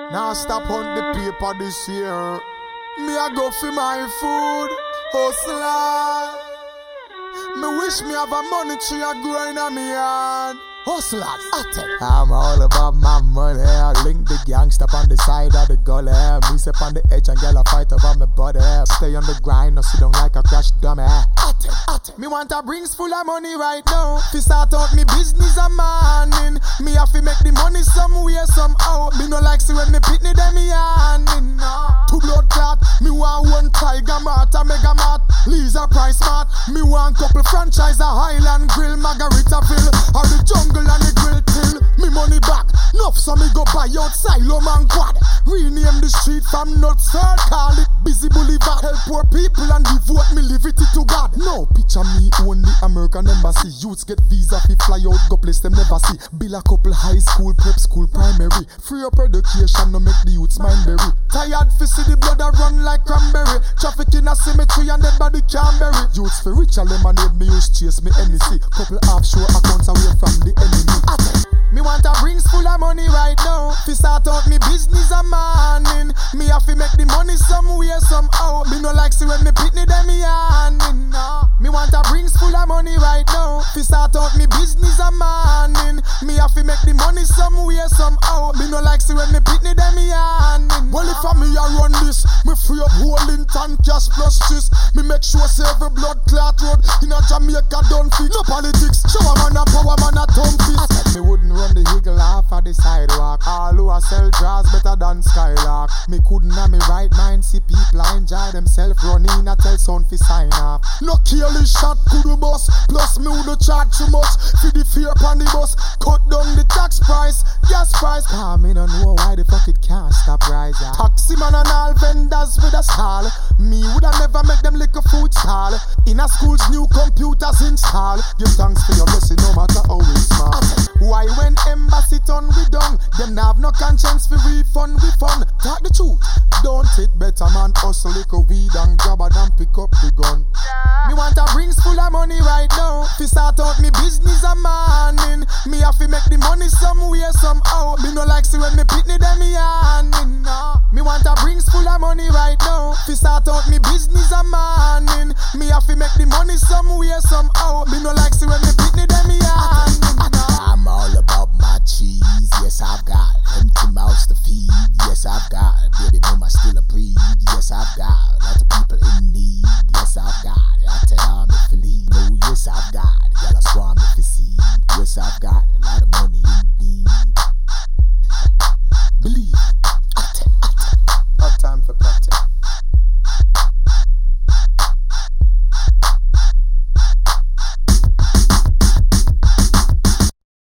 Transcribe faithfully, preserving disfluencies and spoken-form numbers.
Now stop on the paper this year. Me a go for my food, hustler. Me wish me have a money tree a growing on me yard. Hustlers, I'm all about my money. I link the gangsta on the side of the gully. Me step on the edge and girl a fight over my body. Stay on the grind, no sit down like a crash dummy. Me want a rings full of money right now. Fi start out me business a morning. Me have to make the money somewhere somehow. Me no like see when me pitney them me handing. Two blood clot, me want one Tiger Mart, a Mega Mart, Lisa Price Mart. Me want couple franchise, a Highland Grill, Margaritaville, or the jungle and the grill till. Me money back, nuff so me go buy out Silo Man Quad. Rename the street from Nuts Third, call it Busy Boulevard. Help poor people and devote me liberty to God. No picture me own the American embassy. Youths get visa fi fly out, go place them never see. Bill a couple high school, prep school, primary. Free up education, no make the youths mind berry. Tired fi see the blood a run like cranberry. Traffic in a cemetery and dead body can't bury. Youths fi rich a lemonade, me use chase me N E C. Couple offshore accounts away from the enemy. Me want a rings full of money right now. Fi start out me business a morning. Me have to make the money somewhere somehow. Me no like see when me pitney them me handing. No. Me want a rings full of money right now. Fi start out me business a morning. Me have to make the money somewhere somehow. Me no like see when me pitney them me handing. Well if I me a run this, me free up Hollington cash plus this. Me make sure say every blood clot road in a Jamaica don't fit. No politics, show a man a power man a thumb fist. Me wouldn't run the eagle off of the sidewalk. All who a sell draws better than Skylark. Me couldn't have me right mind see people enjoy themselves running a tell sound fi sign off. No careless shot could the bus. Plus me would charge too much for the fear upon the bus. Cut down the tax price, gas price. Ah, me don't know why the fuck it can't stop rising. Taxi man and all vendors with a stall. Me woulda never make them lick a food stall. In a school's new computers install. Give thanks for your blessing no matter how we small. Why when embassy turn we done? Them nah have no conscience for refund we fun. Talk the truth, don't it better man hustle lick a weed and grab a and pick up the gun. Yeah. Me want a rings full of money right now. Fi start out me business a morning. Me have to make the money somewhere somehow. Me no like see when me pitney them me handing. No. Me want a rings full of money right now. Fi start out me business a morning. Me have to make the money somewhere somehow. Me no like see when me pitney them me handing. No. I'm all about my cheese. Yes, I've got empty mouths to feed. Yes, I've got baby mama still a breed. Yes, I've got a lot of people